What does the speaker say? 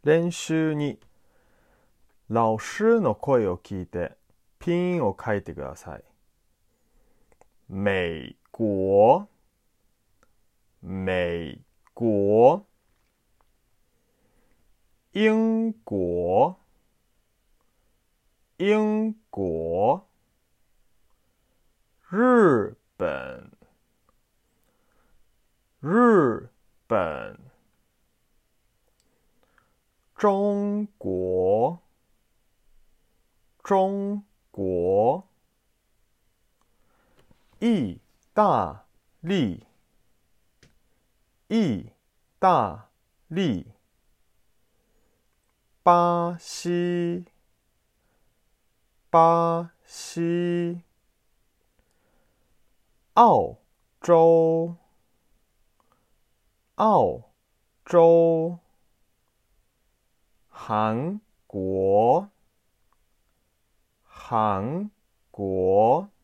練習2、老師の声を聞いて拼音を書いてください。美国、美国、英国、英国、日本、日本、中国、中国、意大利、意大利、巴西、巴西、澳洲、澳洲、韩国、韩国。